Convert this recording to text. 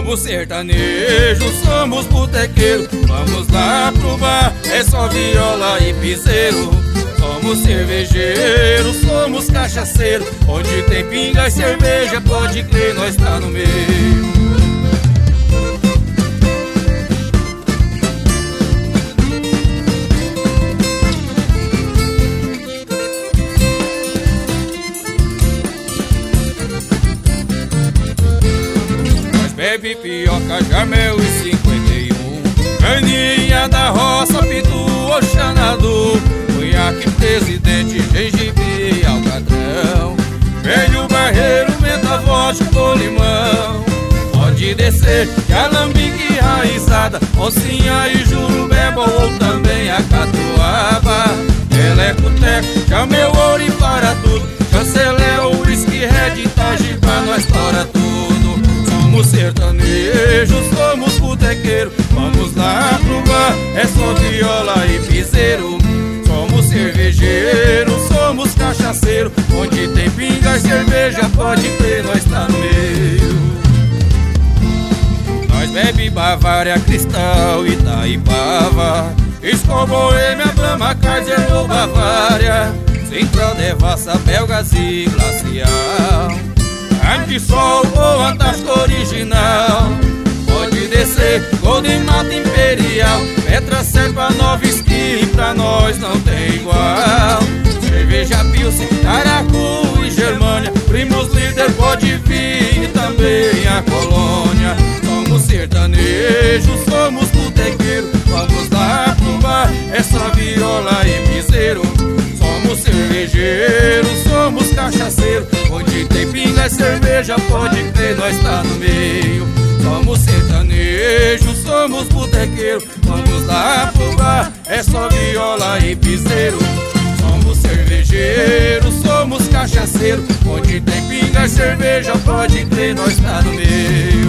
Somos sertanejos, somos botequeiro. Vamos lá pro bar, é só viola e piseiro. Somos cervejeiros, somos cachaceiro. Onde tem pinga e cerveja, pode crer, nós tá no meio. Bebe pioca, Jamel e 51, caninha da roça, pitu, oxanadu, conhaque, presidente, gengibre e alcatrão, velho barreiro, menta, vodka com limão. Pode descer, que alambique raizada, oncinha e jurubeba ou também a catuaba. Teleco-teco, Jamel, ouro e para tudo, chancelé, whisky, red, Itagiba, nós tora tudo. Somos sertanejos, somos botequeiro. Vamos lá pro bar, é só viola e piseiro. Somos cervejeiros, somos cachaceiro. Onde tem pinga e cerveja, pode crer, nós tá no meio. Nós bebe Bavária, Cristal, Itaipava, Skol, Boêmia, Brahma, Kaiser ou Bavária, Central, Devassa, Belgas e Glacial, Antisol ou Antártica original. Pode descer, Golden Mata Imperial, Petra, Serpa, Nova Skin, pra nós não tem igual. Cerveja Pilsen, Caracu e Germânia, Primos Líder, pode vir e também a Colônia. Somos sertanejos, somos botequeiro. Vamos lá pro bar, é só viola e piseiro. Somos cervejeiros, somos cachaceiro. Onde tem pinga e cerveja, pode crer, nós tá no meio. Somos sertanejos, somos botequeiro. Vamos lá pro bar, é só viola e piseiro. Somos cervejeiros, somos cachaceiro. Onde tem pinga e cerveja, pode crer, nós tá no meio.